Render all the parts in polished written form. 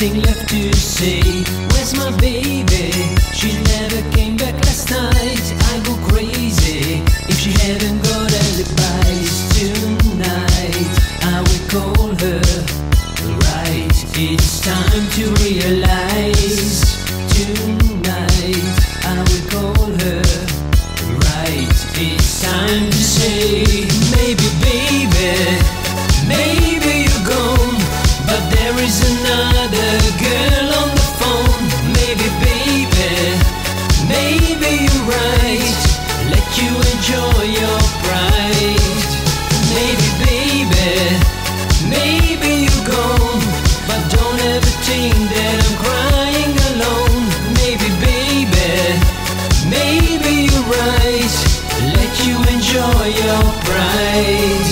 nothing left to say. Where's my baby? She never came back last night. I go crazy if she hadn't got alibis. Tonight I will call her. Right, it's time to realize. Tonight I will call her. Right, it's time to say, maybe baby, maybe you're gone, but there is another girl on the phone. Maybe baby, maybe you're right. Let you enjoy your pride. Maybe baby, maybe you're gone, but don't ever think that I'm crying alone. Maybe baby, maybe you're right. Let you enjoy your pride.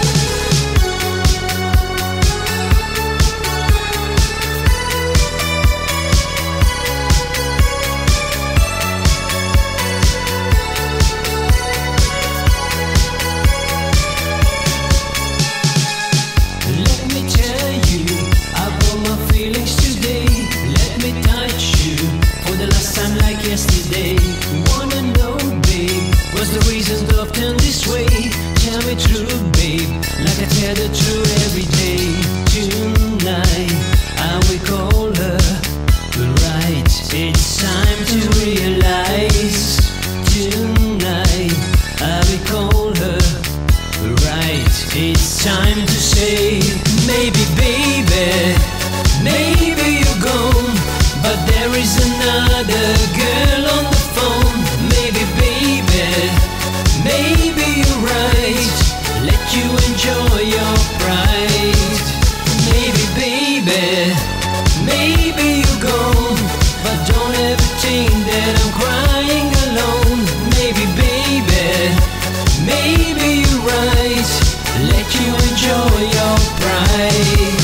Yesterday, wanna know, babe, what's the reason to turn this way? Tell me true, babe, like I tell the truth every day. Tonight, I will call her. Right, it's time to realize. Tonight, I will call her. Right, it's time to say, maybe baby, maybe you're gone, but there is another girl on the phone. Maybe baby, maybe you're right. Let you enjoy your pride. Maybe baby, maybe you're gone, but don't ever think that I'm crying alone. Maybe baby, maybe you're right. Let you enjoy your pride.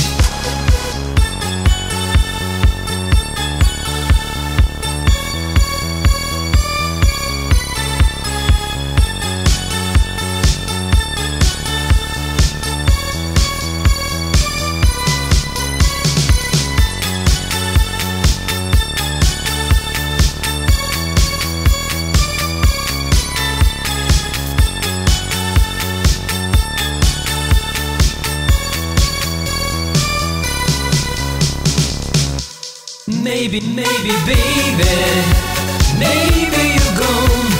Maybe baby, maybe you're gone,